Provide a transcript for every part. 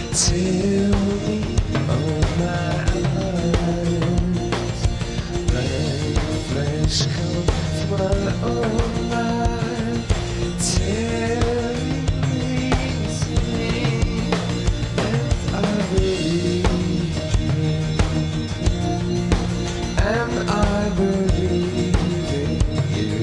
Tell me all my eyes, like flesh comes from my own mind. Tell me easily, and I believe you, and I believe in you.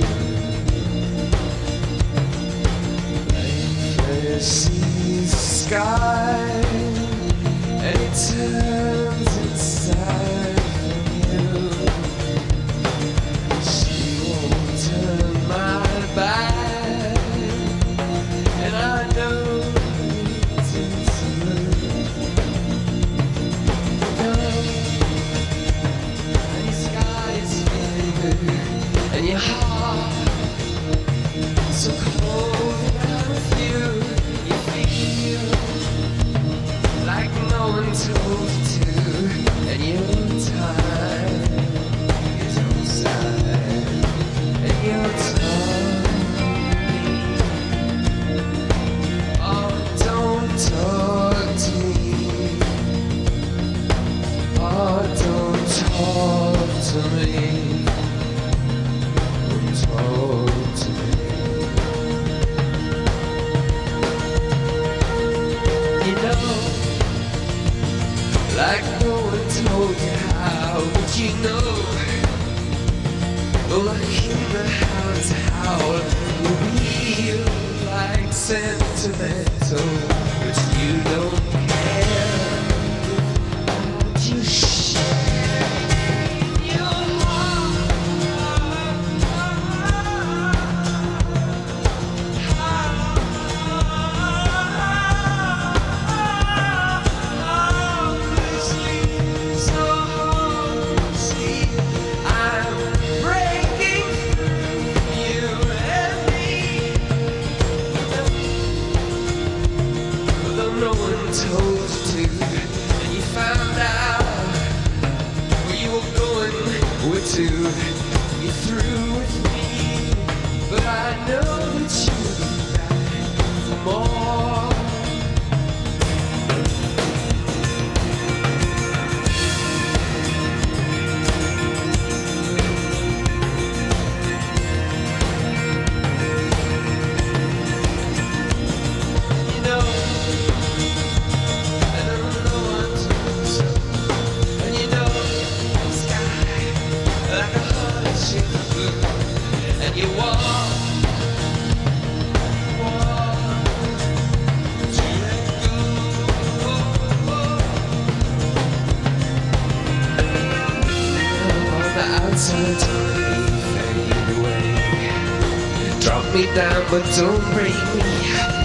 Like flesh sees the sky, and it turns inside from you. She won't turn my back, and I know it isn't. No, and your sky is big, and your heart so cold without you. You feel like no one told you to, and your time is outside, and you're telling me, oh, don't talk to me, oh, don't talk to me, don't talk to me. You know, like no one told you how, but you know, like in the house how you feel like sentimental, but you don't care what you share in your heart. Told you to, and you found out where you were going, where to. You're through with me, but I know that you'll be back for more. You know, and you walk to let go. On the outside, fade away. Drop me down, but don't break me.